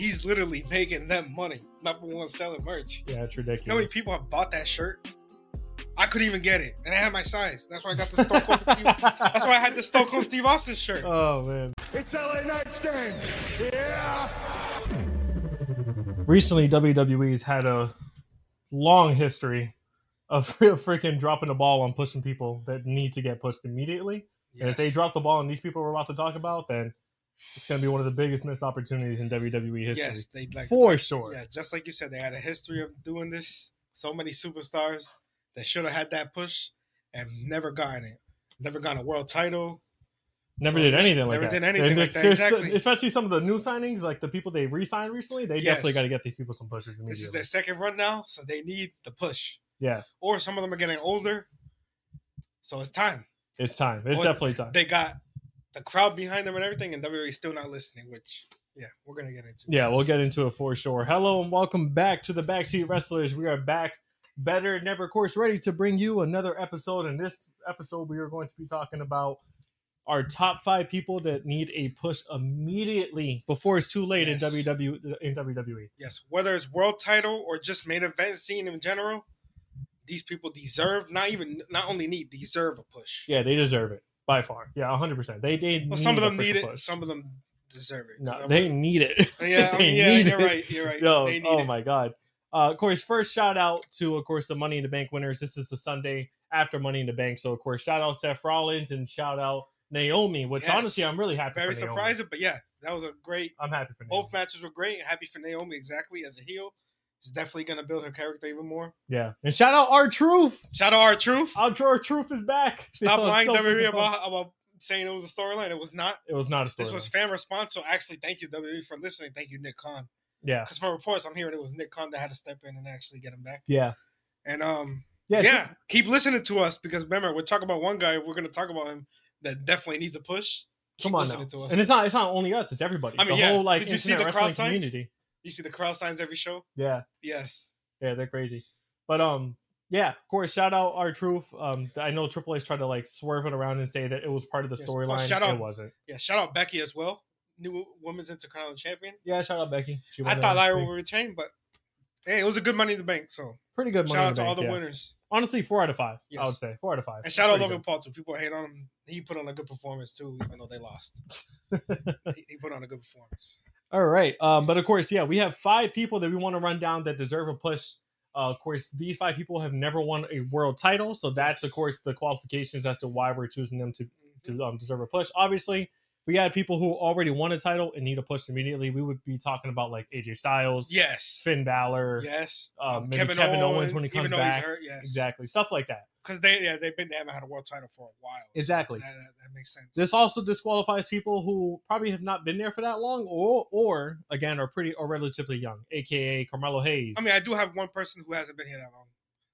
He's literally making them money. Number one selling merch. Yeah, it's ridiculous. You know how many people have bought that shirt? I couldn't even get it, and I had my size. That's why I got the Stone Cold Steve. That's why I had the Stone Cold Steve Austin shirt. Oh man! It's LA Knight's game. Yeah. Recently, WWE's had a long history of freaking dropping the ball on pushing people that need to get pushed immediately. Yes. And if they drop the ball on these people we're about to talk about, then it's going to be one of the biggest missed opportunities in WWE history. Yes, they for sure. Yeah, just like you said, they had a history of doing this. So many superstars that should have had that push and never gotten it. Never gotten a world title. Never did anything like that. Never did anything like that. Exactly. Especially some of the new signings, like the people they re-signed recently, they definitely got to get these people some pushes immediately. This is their second run now, so they need the push. Yeah. Or some of them are getting older, so it's time. It's time. It's definitely time. They got the crowd behind them and everything, and WWE's still not listening, which, yeah, we're going to get into. Yeah, we'll get into it for sure. Hello and welcome back to the Backseat Wrestlers. We are back better than ever, of course, ready to bring you another episode. In this episode, we are going to be talking about our top 5 people that need a push immediately before it's too late in WWE. Yes, whether it's world title or just main event scene in general, these people deserve, not only need, deserve a push. Yeah, they deserve it by far. Yeah, 100%. They some of them need it, some of them deserve it. No, they need it. Yeah, you're right. Yo, they need oh it. My God. Of course, first shout out to, of course, the Money in the Bank winners. This is the Sunday after Money in the Bank. So, of course, shout out Seth Rollins and shout out Naomi, which honestly, I'm really happy for Naomi. Very surprising, but yeah, that was a great. I'm happy for Naomi. Both matches were great. Happy for Naomi, exactly, as a heel. She's definitely going to build her character even more. Yeah. And shout out R-Truth. Shout out R-Truth. R-Truth is back. Stop lying WWE about saying it was a storyline. It was not. It was not a storyline. This was fan response. So actually, thank you, WWE, for listening. Thank you, Nick Khan. Yeah. Because from reports, I'm hearing it was Nick Khan that had to step in and actually get him back. Yeah. And yeah, keep listening to us because remember, we're talking about one guy. We're going to talk about him that definitely needs a push. Come on now. To us. And it's not only us, it's everybody. I mean, the whole Did you see the crowd signs? Community. You see the crowd signs every show? Yeah. Yes. Yeah, they're crazy. But yeah, of course, shout out R-Truth. I know Triple H tried to like swerve it around and say that it was part of the storyline. It wasn't. Yeah, shout out Becky as well. New Women's Intercontinental Champion. Yeah, shout out Becky. I thought Lyra would retain, but hey, it was a good Money in the Bank. So pretty good. Shout out to all the winners. Honestly, 4 out of 5. Yes. I would say 4 out of 5. And shout out Logan Paul too. People hate on him. He put on a good performance too, even though they lost. he put on a good performance. All right, but of course, yeah, we have 5 people that we want to run down that deserve a push. Of course, these 5 people have never won a world title, so that's of course the qualifications as to why we're choosing them to deserve a push. Obviously, if we had people who already won a title and need a push immediately, we would be talking about like AJ Styles, yes, Finn Balor, yes, maybe Kevin Owens when he comes back, hurt, yes. Exactly, stuff like that. Because they haven't had a world title for a while. Exactly, so that makes sense. This also disqualifies people who probably have not been there for that long, or again are relatively young, aka Carmelo Hayes. I mean, I do have one person who hasn't been here that long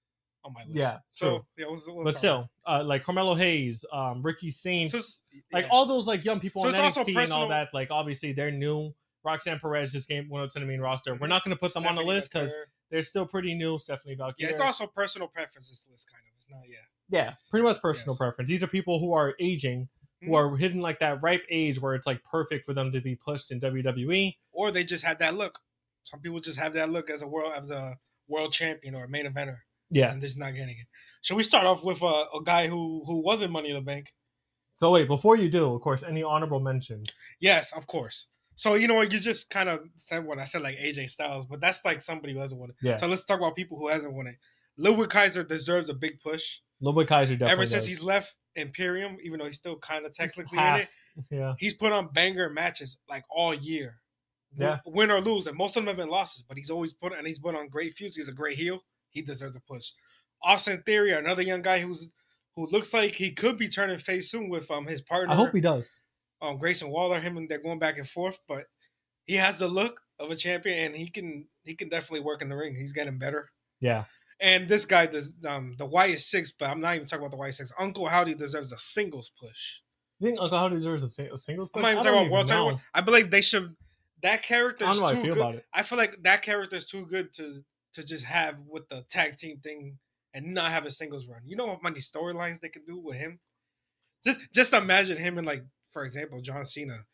on my list. Yeah, so true. But still, like Carmelo Hayes, Ricky Saints, all those like young people on NXT and all that. Like obviously they're new. Roxanne Perez just went up to the main roster. We're not going to put them on the list because they're still pretty new. Stephanie Valkyrie. Yeah, it's also personal preference. This list kind of. It's not. Yeah, pretty much personal preference. These are people who are aging, who are hitting like that ripe age where it's like perfect for them to be pushed in WWE, or they just have that look. Some people just have that look as a world champion or a main eventer. Yeah, and they're just not getting it. Should we start off with a guy who wasn't Money in the Bank? So wait, before you do, of course, any honorable mentions? Yes, of course. So you know what, you just kind of said when I said like AJ Styles, but that's like somebody who hasn't won it. Yeah. So let's talk about people who hasn't won it. Ludwig Kaiser deserves a big push. Ludwig Kaiser definitely ever since he's left Imperium, even though he's still kind of technically in it. Yeah. He's put on banger matches like all year. Yeah. Win or lose, and most of them have been losses, but he's put on great feuds. He's a great heel. He deserves a push. Austin Theory, another young guy who looks like he could be turning face soon with his partner. I hope he does. Grayson Waller, they're going back and forth, but he has the look of a champion, and he can definitely work in the ring. He's getting better. Yeah. And this guy does the Wyatt Six, but I'm not even talking about the Wyatt Six. Uncle Howdy deserves a singles push. You think Uncle Howdy deserves a singles push? I'm not even talking about world title. I believe they should. That character is too good. About it. I feel like that character is too good to just have with the tag team thing and not have a singles run. You know how many storylines they can do with him? Just imagine him and, like, for example, John Cena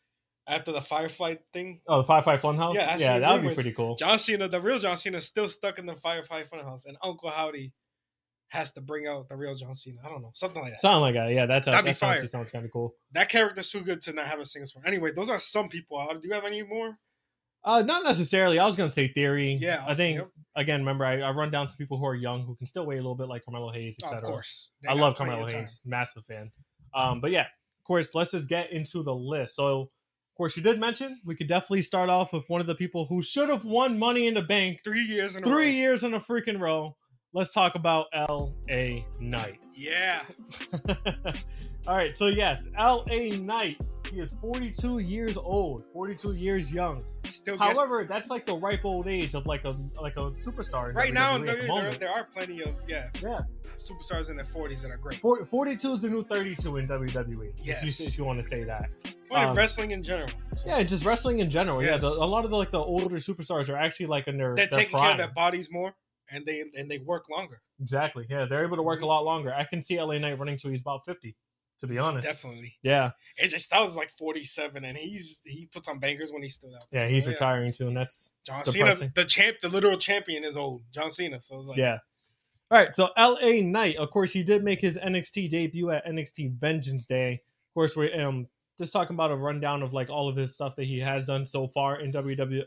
after the Firefly thing. Oh, the Firefly Funhouse. Yeah, I Yeah, seen that would be rumors. pretty cool. John Cena, the real John Cena, is still stuck in the Firefly Funhouse, and Uncle Howdy has to bring out the real John Cena. I don't know, something like that. Something like that. Yeah, That'd be that fire. actually sounds kind of cool. That character's too good to not have a single song. Anyway, those are some people. Do you have any more? Not necessarily. I was gonna say Theory. Yeah, I think yep. again. Remember, I run down to people who are young who can still wait a little bit, like Carmelo Hayes, Oh, etc. of course, They I got love plenty Carmelo of time. Hayes, massive fan. But yeah, of course, let's just get into the list. So, of course, you did mention we could definitely start off with one of the people who should have won Money in the Bank 3 years in a 3 row. years in a freaking row. Let's talk about L.A. Knight. Yeah, All right, so yes, L.A. Knight. He is 42 years old, 42 years young. still. Gets, However, that's like the ripe old age of like a superstar. in right now, WWE at the moment. there are plenty of Yeah. superstars in their 40s that are great. 42 is the new 32 in WWE. Yes. If you want to say that. Well, wrestling in general. So Yeah, just wrestling in general. Yeah, Yes. a lot of the older superstars are actually like in their they're taking care prime. of their bodies more, and they work longer. Exactly. Yeah, they're able to work a lot longer. I can see LA Knight running till he's about 50. To be honest. Definitely. Yeah. AJ Styles is like 47, and he puts on bangers when he's still out. Yeah, he's retiring too, and that's John depressing. Cena, the literal champion, is old. John Cena. So it's like, yeah. All right, so LA Knight, of course, he did make his NXT debut at NXT Vengeance Day. Of course, we're just talking about a rundown of like all of his stuff that he has done so far in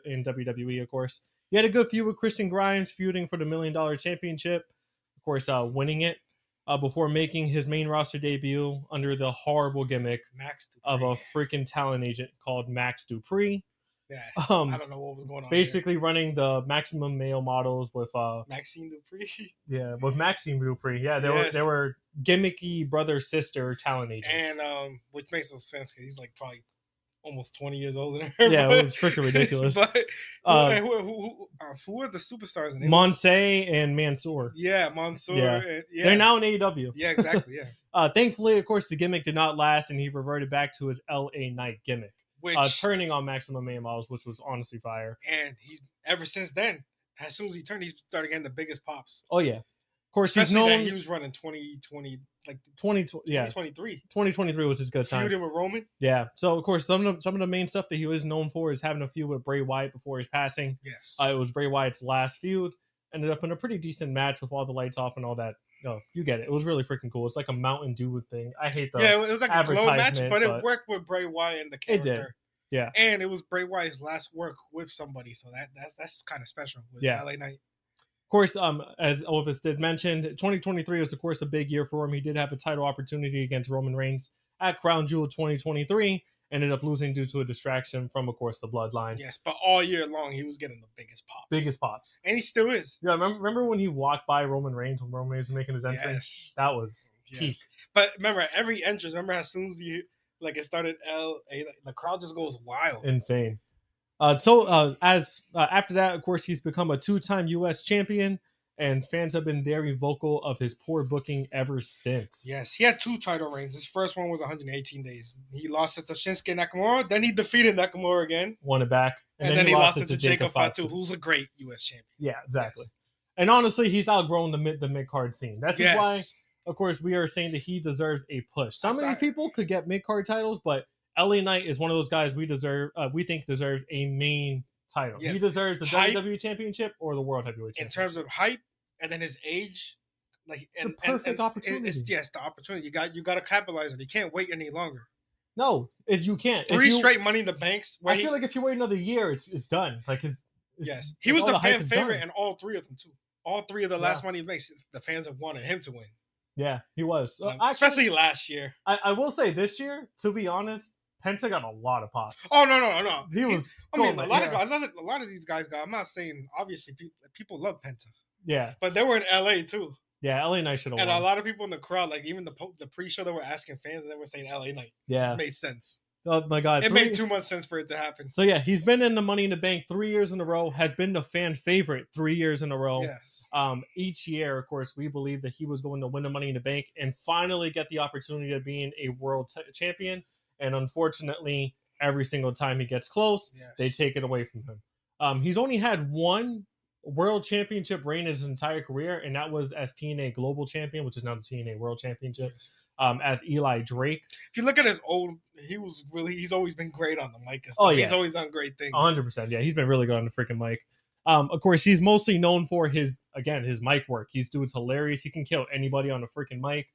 WWE. Of course, he had a good feud with Christian Grimes, feuding for the $1 Million Championship. Of course, winning it before making his main roster debut under the horrible gimmick Max Dupree. of a freaking talent agent called Max Dupree. Yeah, I Um, don't know what was going on. Basically, running the Maximum Male models with Maxine Dupree. yeah, with Maxine Dupree. Yeah, Yes. they were gimmicky brother sister talent agents. And which makes no sense because he's like probably almost 20 years older than her. Yeah, but, it was freaking ridiculous. But Uh, who are the superstars in it? Monse and Mansoor. Yeah, Mansoor. Yeah. And, yeah. They're now in AEW. Yeah, exactly. Yeah. Thankfully, of course, the gimmick did not last, and he reverted back to his LA Knight gimmick, Which turning on Maximum Male models, which was honestly fire. and he's ever since then. As soon as he turned, he's started getting the biggest pops. Oh yeah, of course Especially he's that known. he was running 2020, like 2023 was his good time. feuding with Roman. Yeah. So of course some of the main stuff that he was known for is having a feud with Bray Wyatt before his passing. Yes. It was Bray Wyatt's last feud. Ended up in a pretty decent match with all the lights off and all that. No, you get it. It was really freaking cool. It's like a Mountain Dew thing. I hate the yeah, it was like a glow match, advertisement, but it but worked with Bray Wyatt and the It character. did. Yeah. And it was Bray Wyatt's last work with somebody, so that's kind of special with Yeah. LA Knight. Of course, as Elvis did mention, 2023 was of course a big year for him. He did have a title opportunity against Roman Reigns at Crown Jewel 2023. Ended up losing due to a distraction from, of course, the Bloodline. Yes, but all year long he was getting the biggest pops. Biggest pops. And he still is. Yeah, remember when he walked by Roman Reigns when Roman Reigns was making his entrance? Yes. That was Yes. peak. But remember, every entrance, as soon as it started LA, the crowd just goes wild. Insane. After that, of course, he's become a 2-time U.S. champion, and fans have been very vocal of his poor booking ever since. Yes, he had 2 title reigns. His first one was 118 days. He lost it to Shinsuke Nakamura. Then he defeated Nakamura again. Won it back. And then he lost it to Jacob Fatu, who's a great U.S. champion. Yeah, exactly. Yes. And honestly, he's outgrown the mid-card scene. That's Yes. why, of course, we are saying that he deserves a push. Some of these people could get mid-card titles, but LA Knight is one of those guys we think deserves a main title. Yes. He deserves the Hype. WWE Championship or the World Heavyweight In Championship. terms of hype and then his age, like It's a perfect opportunity. It's the opportunity. You got to capitalize on it. You can't wait any longer. No, if you can't. 3 straight Money in the Banks. I feel like if you wait another year, it's done. Like yes, he was all the the hype fan is favorite done. in all 3 of them too. All 3 of the last Money in the Banks, the fans have wanted him to win. Yeah, he was. Especially last year. I will say this year, to be honest, Penta got a lot of pops. Oh no! He was. I mean, going a lot like- of these guys got. I'm not saying obviously people love Penta, Yeah, but they were in LA too, yeah. LA Knight should have and won. a lot of people in the crowd, like even the pre-show, that were asking fans, they were saying LA Knight. Yeah. It made sense. Oh my god, It made too much sense for it to happen. So yeah, he's been in the Money in the Bank 3 years in a row. Has been the fan favorite 3 years in a row. Yes. Each year, of course, we believe that he was going to win the Money in the Bank and finally get the opportunity of being a world champion. And unfortunately, every single time he gets close, Yes. they take it away from him. He's only had one world championship reign in his entire career, and that was as TNA Global Champion, which is now the TNA World Championship. as Eli Drake. If you look at his old, he's always been great on the mic and stuff. Oh, yeah. He's always done great things. 100%. Yeah, he's been really good on the freaking mic. Of course, he's mostly known for his mic work. He's hilarious. He can kill anybody on the freaking mic.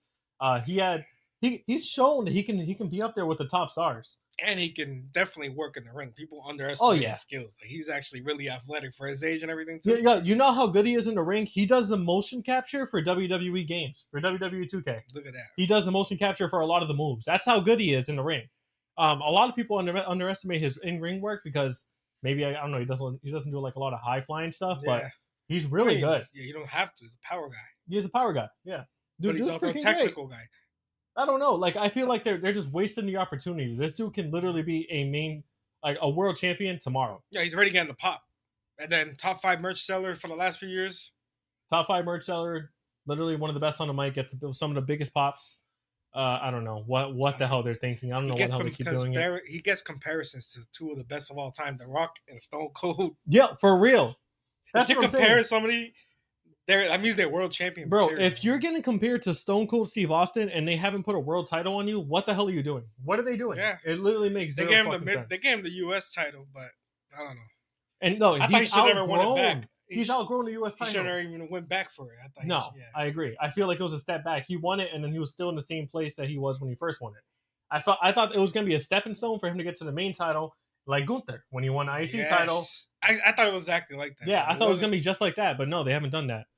He's shown that he can be up there with the top stars. And he can definitely work in the ring. People underestimate his skills. Like, he's actually really athletic for his age and everything too. Yeah, you know how good he is in the ring? He does the motion capture for WWE games, for WWE 2K. Look at that. He does the motion capture for a lot of the moves. That's how good he is in the ring. A lot of people underestimate his in-ring work because maybe I don't know, he doesn't do like a lot of high flying stuff, but he's really good. Yeah, you don't have to. He's a power guy. He's a power guy. Yeah. Dude, but he's also a technical guy. I don't know. Like, I feel like they're just wasting the opportunity. This dude can literally be a world champion tomorrow. Yeah, he's already getting the pop. And then top 5 merch seller for the last few years. Top 5 merch seller, literally one of the best on the mic, gets some of the biggest pops. I don't know what the hell they're thinking. I don't know what the hell they keep doing it. He gets comparisons to 2 of the best of all time, The Rock and Stone Cold. Yeah, for real. That's if you compare somebody, that means they're world champion. Bro, if you're getting compared to Stone Cold Steve Austin and they haven't put a world title on you, what the hell are you doing? What are they doing? Yeah. It literally makes zero sense. They gave him the U.S. title, but I don't know. And no, I thought he should never win it back. He's outgrown the U.S. title. He should never even went back for it. I agree. I feel like it was a step back. He won it, and then he was still in the same place that he was when he first won it. I thought it was going to be a stepping stone for him to get to the main title, like Gunther when he won the IC title. I thought it was exactly like that. Yeah, I thought it was going to be just like that, but no, they haven't done that.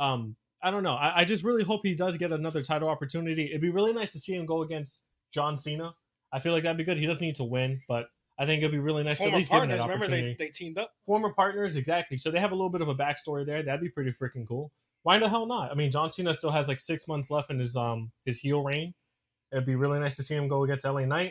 I don't know. I just really hope he does get another title opportunity. It'd be really nice to see him go against John Cena. I feel like that'd be good. He doesn't need to win, but I think it'd be really nice to at least give him that opportunity. Remember they teamed up? Former partners, exactly. So they have a little bit of a backstory there. That'd be pretty freaking cool. Why the hell not? I mean, John Cena still has like 6 months left in his heel reign. It'd be really nice to see him go against LA Knight.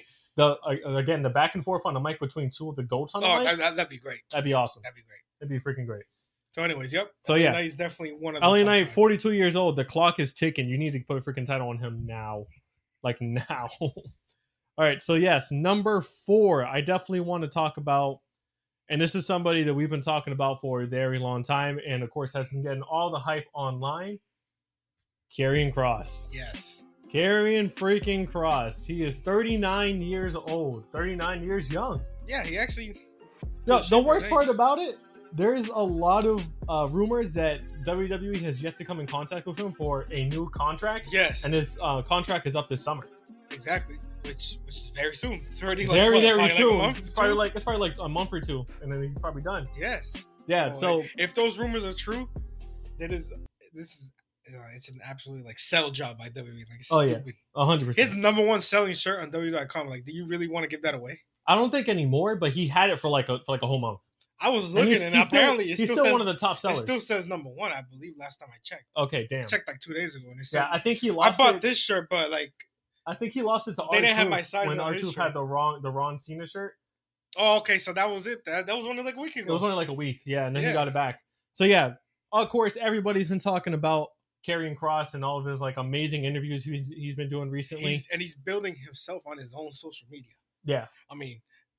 The back and forth on the mic between 2 of the GOATs on the mic. That'd be great. That'd be awesome. That'd be great. It'd be freaking great. So anyways, yep. So yeah, he's definitely one of the LA Knight, 42 years old. The clock is ticking. You need to put a freaking title on him now. Like now. All right, so yes, number 4, I definitely want to talk about, and this is somebody that we've been talking about for a very long time, and of course has been getting all the hype online. Karrion Kross. Yes. Karrion freaking Kross. He is 39 years old. 39 years young. Yeah, he actually... No, the worst part about it, there's a lot of rumors that WWE has yet to come in contact with him for a new contract. Yes. And his contract is up this summer. Exactly. Which is very soon. It's already like very soon. Like a month, it's probably like a month or 2, and then he's probably done. Yes. Yeah. So if those rumors are true, this is it's an absolutely like sell job by WWE. Like stupid. 100%. His number 1 selling shirt on WWE.com. Like, do you really want to give that away? I don't think anymore, but he had it for like a whole month. I was looking, and apparently he's still one of the top sellers. It still says number 1, I believe. Last time I checked. Okay, damn. I checked like 2 days ago, and it said, I think he lost. I bought this shirt, but like. I think he lost it to R-Truth. They didn't have my size when R-Truth had the Ron Cena shirt. Oh, okay, so that was it. That was only like a week ago. It was only like a week, yeah, and then he got it back. So yeah, of course, everybody's been talking about Karrion Kross and all of his like amazing interviews he's been doing recently. He's building himself on his own social media. Yeah, I mean,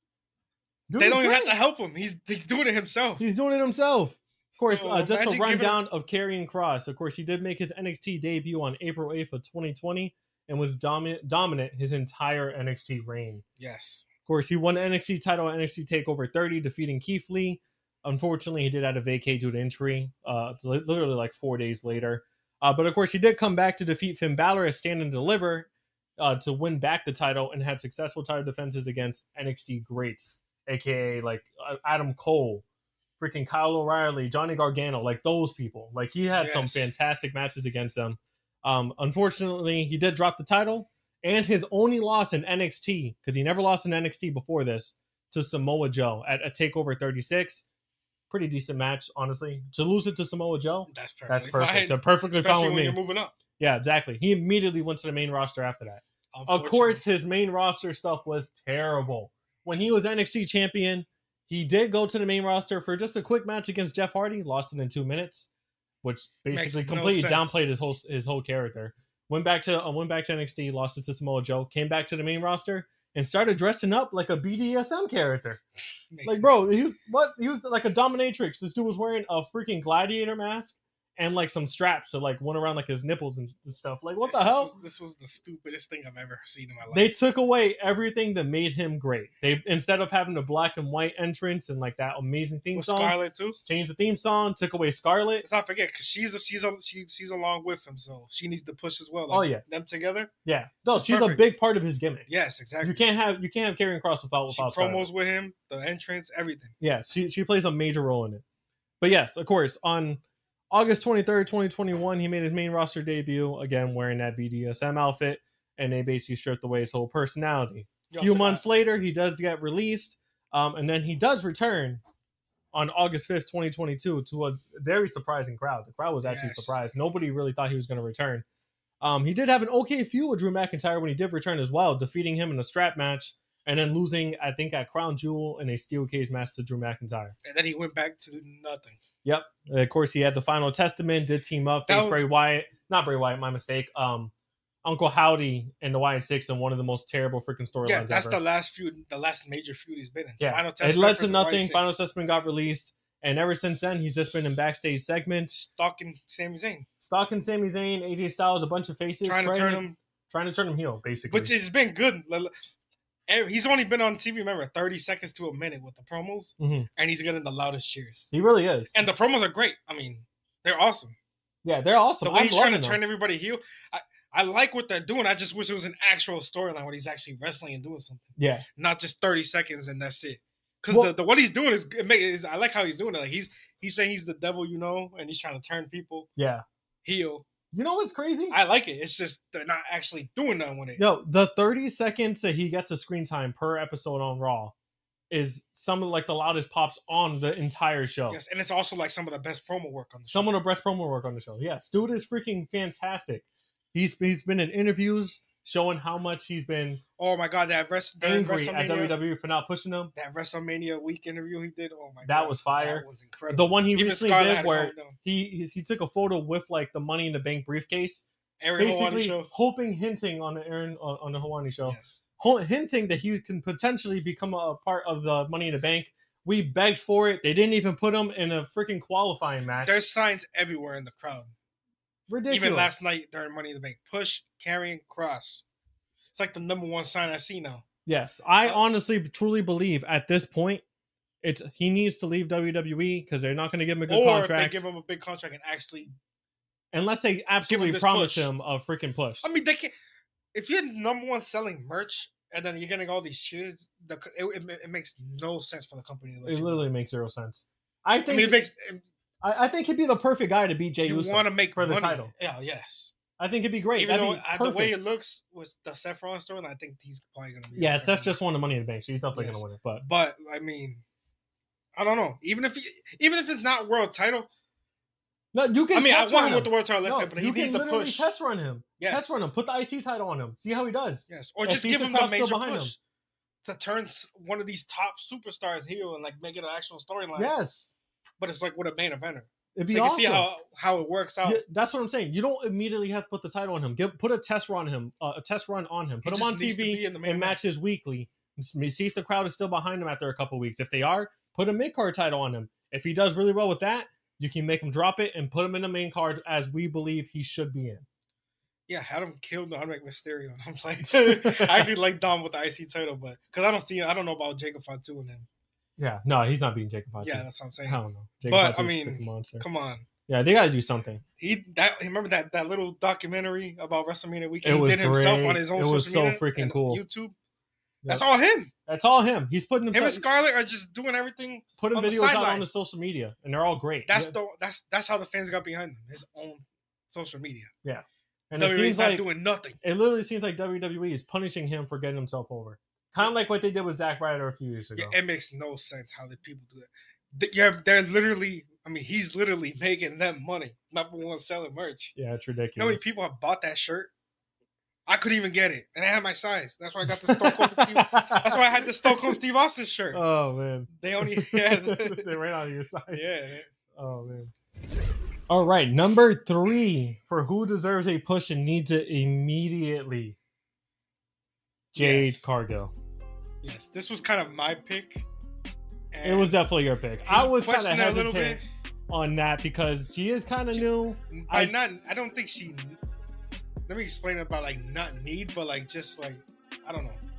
they don't even have to help him. He's doing it himself. He's doing it himself. Of course, just a rundown of Karrion Kross. Of course, he did make his NXT debut on April 8th of 2020. And was dominant his entire NXT reign. Yes. Of course, he won the NXT title at NXT TakeOver 30, defeating Keith Lee. Unfortunately, he did have to vacate due to injury, literally like 4 days later. But of course, he did come back to defeat Finn Balor at Stand and Deliver to win back the title and had successful title defenses against NXT greats, a.k.a. like Adam Cole, freaking Kyle O'Reilly, Johnny Gargano, like those people. Like he had some fantastic matches against them. Unfortunately, he did drop the title, and his only loss in NXT, because he never lost in NXT before this, to Samoa Joe at a TakeOver 36. Pretty decent match, honestly. To lose it to Samoa Joe, that's perfect. Fine. So perfectly fine with me. You're moving up. Yeah, exactly. He immediately went to the main roster after that. Of course, his main roster stuff was terrible. When he was NXT champion, he did go to the main roster for just a quick match against Jeff Hardy, lost it in 2 minutes. Which basically completely downplayed his whole character. Went back to NXT, lost it to Samoa Joe, came back to the main roster, and started dressing up like a BDSM character. Like, bro, he was like a dominatrix. This dude was wearing a freaking gladiator mask and like some straps that like went around like his nipples and stuff. Like, what the hell? This was the stupidest thing I've ever seen in my life. They took away everything that made him great. They, instead of having a black and white entrance and like that amazing theme with song, Scarlett too. changed the theme song, took away Scarlett. Let's not forget because she's along with him, so she needs to push as well. Like, Oh, yeah. them together. Yeah, no, she's a perfect. big part of his gimmick. Yes, exactly. You can't have Karrion Kross without She Scarlett. promos with him, the entrance, everything. Yeah, she plays a major role in it. But yes, of course, on August 23rd, 2021, he made his main roster debut, again wearing that BDSM outfit, and they basically stripped away his whole personality. A few months later, he does get released, and then he does return on August 5th, 2022, to a very surprising crowd. The crowd was actually surprised. Nobody really thought he was going to return. He did have an okay feud with Drew McIntyre when he did return as well, defeating him in a strap match, and then losing, I think, at Crown Jewel in a steel cage match to Drew McIntyre. And then he went back to nothing. Yep. And of course, he had the Final Testament, did team up, faced Bray Wyatt. Not Bray Wyatt, my mistake. Uncle Howdy and the Wyatt Six in one of the most terrible freaking storylines Yeah, that's ever. the last feud, the last major feud he's been in. Yeah, Final it Testament led to versus nothing. Wyatt Final Six. Testament got released, and ever since then, he's just been in backstage segments, Stalking Sami Zayn. stalking Sami Zayn, AJ Styles, a bunch of faces, Trying to turn him heel, basically. Which has been good. He's only been on TV, remember, 30 seconds to a minute with the promos, and he's getting the loudest cheers. He really is. And the promos are great. I mean, they're awesome. Yeah, they're awesome. The way I'm he's trying to loving turn them. everybody heel, I like what they're doing. I just wish it was an actual storyline where he's actually wrestling and doing something. Yeah. Not just 30 seconds and that's it. Because Well- the what he's doing is I like how he's doing it. Like he's saying he's the devil, and he's trying to turn people Yeah. heel. You know what's crazy? I like it. It's just they're not actually doing nothing with it. Yo, the 30 seconds that he gets of screen time per episode on Raw is some of like the loudest pops on the entire show. Yes, and it's also like some of the best promo work on the show. Some of the best promo work on the show. Yes, dude is freaking fantastic. He's been in interviews showing how much he's been Oh my god, that angry at WWE for not pushing him. that WrestleMania week interview he did. Oh my god, That was fire. That was incredible. The one he Even recently Scarlett did had to where calm down. he took a photo with like the Money in the Bank briefcase, Ariel Helwani basically show. hinting on the Helwani show, Yes. hinting that he can potentially become a part of the Money in the Bank. We begged for it. They didn't even put him in a freaking qualifying match. There's signs everywhere in the crowd. Ridiculous. Even last night during Money in the Bank, push Karrion Kross. It's like the number one sign I see now. Yes, I honestly, truly believe at this point, he needs to leave WWE because they're not going to give him a good Or contract if they give him a big contract and actually, unless they absolutely this promise push. him a freaking push. I mean, they can. If you're number one selling merch and then you're getting all these cheers, it makes no sense for the company to let It you literally makes zero sense. I think it makes. I think he'd be the perfect guy to beat Jey You Uso want to make for the money. title. Yeah, yes. I think it'd be great. Even That'd though be the way it perfect. looks was the Seth Rollins story, and I think he's probably going to be. Yeah, up for Seth it. just won the Money in the Bank, so he's definitely Yes. going to win it. But I mean, I don't know. Even if it's not world title, No, you can. I mean, I test want run him with the world title. Let's say, but he you needs can to literally push. test run him. Yes. Test run him. Put the IC title on him. See how he does. Yes, or And just see give if him the the crowd's still major behind push him. to turn one of these top superstars heel and like make it an actual storyline. Yes, But it's like with a main eventer. it'd So be you can awesome. see how it works out. Yeah, that's what I'm saying. You don't immediately have to put the title on him. Put a test run on him. A test run on him. He Put him on just needs to be TV in the main and event. matches weekly. See if the crowd is still behind him after a couple weeks. If they are, put a mid card title on him. If he does really well with that, you can make him drop it and put him in the main card as we believe he should be in. Yeah, had him kill Dominic Mysterio. And I'm like, I actually like Dom with the IC title, but because I don't know about Jacob Fatu and him. Yeah, no, he's not beating Jacob Fatu. Yeah, that's what I'm saying. I don't know. Jacob But, Fatu's I a mean, freaking monster. Come on. Yeah, they got to do something. Remember that little documentary about WrestleMania weekend It he was did himself great. on his own It social was so media freaking and cool. YouTube. Yep. That's all him. That's all him. He's putting Him himself, and Scarlett are just doing everything. putting on the videos out sideline. on his social media, and they're all great. That's how the fans got behind him. His own social media. and it WWE's seems not like doing nothing. it literally seems like WWE is punishing him for getting himself over, kind of like what they did with Zack Ryder a few years ago. Yeah, it makes no sense how the people do that. They're literally. I mean, he's literally making them money. Number one selling merch. Yeah, it's You know ridiculous. how many people have bought that shirt? I couldn't even get it, and I had my size. That's why I got the Stone Cold. That's why I had the Stone Cold Steve Austin shirt. Oh man, They only yeah, they ran out of your side. yeah. Oh man. All right, number 3 for who deserves a push and needs it immediately. Jade Yes. Cargill. Yes, this was kind of my pick. It was definitely your pick. I was kind of questioned it a little hesitant. bit. on that because she is kind of new. I don't think she. Let me explain about like not need, but like just like I don't know.